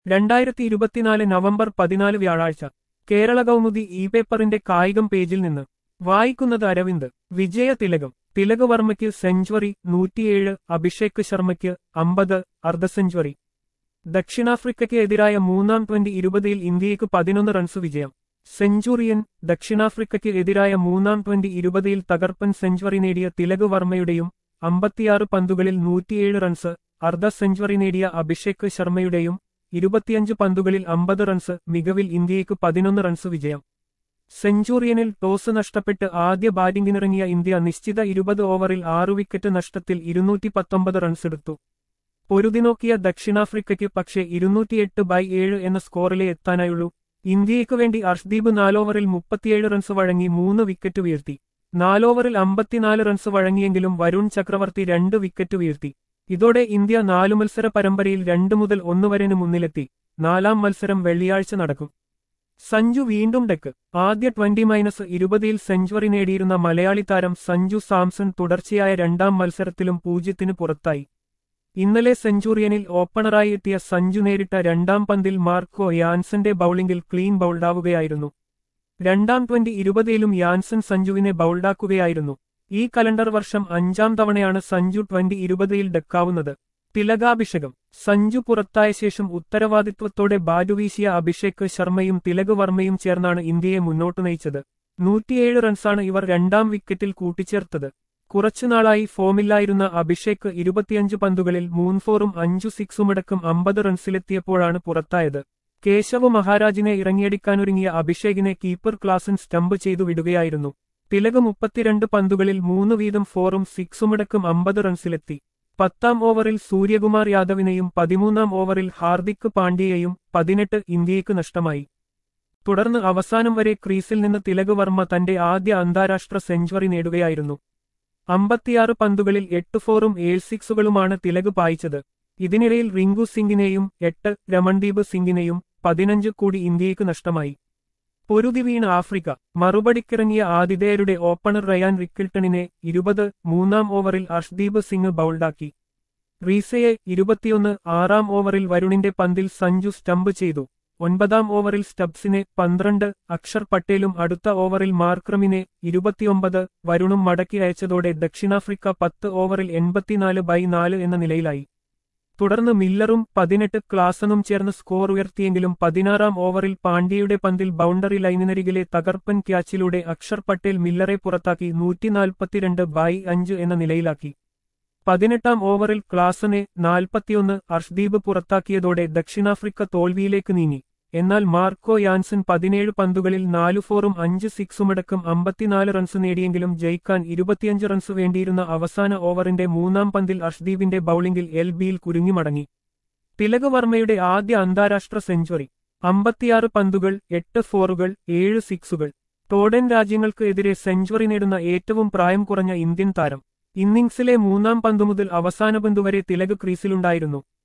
2024 November 14 വ്യാഴാഴ്ച Kerala Kaumudi E പേപ്പറിന്റെ കായികം പേജിൽ നിന്ന് വായിക്കുന്നത് അരവിന്ദ്. വിജയ തിലകം. തിലക് വർമ്മയ്ക്ക് സെഞ്ചുറി 107, അഭിഷേക് ശർമ്മയ്ക്ക് 50 അർദ്ധ സെഞ്ചുറി. ദക്ഷിണാഫ്രിക്കയ്ക്ക് എതിരായ മൂന്നാം T20 ഇന്ത്യയ്ക്ക് 11 റൺസ് വിജയം. സെഞ്ചുറിയൻ. ദക്ഷിണാഫ്രിക്കയ്ക്ക് എതിരായ മൂന്നാം T20 തകർപ്പൻ സെഞ്ചുറി നേടിയ തിലക് വർമ്മയുടെയും 56 പന്തുകളിൽ 107 റൺസ്, അർദ്ധ സെഞ്ചുറി നേടിയ അഭിഷേക് ശർമ്മയുടെയും 25 പന്തുകളിൽ 50 റൺസ് മികവിൽ ഇന്ത്യയ്ക്ക് 11 റൺസ് വിജയം. സെഞ്ചുറിയനിൽ ടോസ് നഷ്ടപ്പെട്ട് ആദ്യ ബാറ്റിംഗിനിറങ്ങിയ ഇന്ത്യ നിശ്ചിത 20 ഓവറിൽ 6 വിക്കറ്റ് നഷ്ടത്തിൽ 219 റൺസെടുത്തു. പൊരുതിനോക്കിയ ദക്ഷിണാഫ്രിക്കയ്ക്ക് പക്ഷേ 208/7 എന്ന സ്കോറിലെ എത്താനായുള്ളൂ. ഇന്ത്യയ്ക്കു വേണ്ടി അർഷ്ദീപ് 4 ഓവറിൽ 37 റൺസ് വഴങ്ങി 3 വിക്കറ്റ് വീഴ്ത്തി. 4 ഓവറിൽ 54 റൺസ് വഴങ്ങിയെങ്കിലും വരുൺ ചക്രവർത്തി 2 വിക്കറ്റ് വീഴ്ത്തി. ഇതോടെ ഇന്ത്യ 4 മത്സര പരമ്പരയിൽ 2-1 വരെന് മുന്നിലെത്തി. 4ാം മത്സരം വെള്ളിയാഴ്ച നടക്കും. സഞ്ജു വീണ്ടും ഡെക്ക്. ആദ്യ T20 സെഞ്ചുറി നേടിയിരുന്ന മലയാളി താരം സഞ്ജു സാംസൺ തുടർച്ചയായ 2ാം മത്സരത്തിലും 0-ന് പുറത്തായി. ഇന്നലെ സെഞ്ചുറിയനിൽ ഓപ്പണറായി എത്തിയ സഞ്ജു നേരിട്ട 2ാം പന്തിൽ മാർക്കോ യാൻസന്റെ ബൌളിംഗിൽ ക്ലീൻ ബൌൾഡാവുകയായിരുന്നു. 2ാം T20 യാൻസൻ സഞ്ജുവിനെ ബൌൾഡാക്കുകയായിരുന്നു. ഈ കലണ്ടർ വർഷം 5ാം തവണയാണ് സഞ്ജു T20 ഡെക്കാവുന്നത്. തിലകാഭിഷേകം. സഞ്ജു പുറത്തായ ശേഷം ഉത്തരവാദിത്വത്തോടെ ബാറ്റുവീശിയ അഭിഷേക് ശർമ്മയും തിലക് വർമ്മയും ചേർന്നാണ് ഇന്ത്യയെ മുന്നോട്ടു നയിച്ചത്. 107 റൺസാണ് ഇവർ 2ാം വിക്കറ്റിൽ കൂട്ടിച്ചേർത്തത്. കുറച്ചുനാളായി ഫോമില്ലായിരുന്ന അഭിഷേക് 25 പന്തുകളിൽ 3 4ഉം 5 6ഉമടക്കം 50 റൺസിലെത്തിയപ്പോഴാണ് പുറത്തായത്. കേശവ് മഹാരാജിനെ ഇറങ്ങിയടിക്കാനൊരുങ്ങിയ അഭിഷേകിനെ കീപ്പർ ക്ലാസൻ സ്റ്റംപ് ചെയ്തു വിടുകയായിരുന്നു. തിലക് 32 പന്തുകളിൽ 3 വീതം 4ഉം 6ഉമടക്കം 50 റൺസിലെത്തി. 10ാം ഓവറിൽ സൂര്യകുമാർ യാദവിനെയും 13ാം ഓവറിൽ ഹാർദിക് പാണ്ഡ്യയെയും 18 ഇന്ത്യയ്ക്ക് നഷ്ടമായി. തുടർന്ന് അവസാനം വരെ ക്രീസിൽ നിന്ന് തിലക് വർമ്മ തന്റെ ആദ്യ അന്താരാഷ്ട്ര സെഞ്ചുറി നേടുകയായിരുന്നു. 56 പന്തുകളിൽ 8 4ഉം 7 6ഉകളുമാണ് തിലക് പായിച്ചത്. ഇതിനിടയിൽ റിങ്കു സിംഗിനെയും 8, രമൺദീപ് സിംഗിനെയും 15 കൂടി ഇന്ത്യയ്ക്ക് നഷ്ടമായി. പൊരുതി വീണ ആഫ്രിക്ക. മറുപടിക്കിറങ്ങിയ ആതിഥേയരുടെ ഓപ്പണർ റയാൻ റിക്കിൾട്ടണിനെ 20, 3ാം ഓവറിൽ അർഷ്ദീപ് സിംഗ് ബൌൾഡാക്കി. റീസയെ 21, 6ാം ഓവറിൽ വരുണിന്റെ പന്തിൽ സഞ്ജു സ്റ്റംപ് ചെയ്തു. 9ാം ഓവറിൽ സ്റ്റബ്സിനെ 12, അക്ഷർ പട്ടേലും അടുത്ത ഓവറിൽ മാർക്രമിനെ 29 വരുണും മടക്കി അയച്ചതോടെ ദക്ഷിണാഫ്രിക്ക 10 ഓവറിൽ 84/4 എന്ന നിലയിലായി. തുടർന്ന് മില്ലറും 18 ക്ലാസനും ചേർന്ന് സ്കോർ ഉയർത്തിയെങ്കിലും 16ാം ഓവറിൽ പാണ്ഡ്യയുടെ പന്തിൽ ബൗണ്ടറി ലൈനിനരികിലെ തകർപ്പൻ ക്യാച്ചിലൂടെ അക്ഷർ പട്ടേൽ മില്ലറെ പുറത്താക്കി 142/5 എന്ന നിലയിലാക്കി. 18ാം ഓവറിൽ ക്ലാസനെ 41 അർഷ്ദീപ് പുറത്താക്കിയതോടെ ദക്ഷിണാഫ്രിക്ക തോൽവിയിലേക്ക് നീങ്ങി. എന്നാൽ മാർക്കോ യാൻസൻ 17 പന്തുകളിൽ 4 4ഉം 5 6ഉമടക്കം 54 റൺസ് നേടിയെങ്കിലും ജയിക്കാൻ 25 റൺസ് വേണ്ടിയിരുന്ന അവസാന ഓവറിന്റെ 3ാം പന്തിൽ അർഷ്ദീപിന്റെ ബൌളിംഗിൽ LBയിൽ കുരുങ്ങി മടങ്ങി. തിലക് വർമ്മയുടെ ആദ്യ അന്താരാഷ്ട്ര സെഞ്ചുറി. 56 പന്തുകൾ, 8 4ഉകൾ, 7 6ഉകൾ. ടോഡൻ രാജ്യങ്ങൾക്ക് എതിരെ സെഞ്ചുറി നേടുന്ന ഏറ്റവും പ്രായം കുറഞ്ഞ ഇന്ത്യൻ താരം. ഇന്നിംഗ്സിലെ 3ാം പന്തുമുതൽ അവസാന പന്തുവരെ തിലക് ക്രീസിലുണ്ടായിരുന്നു.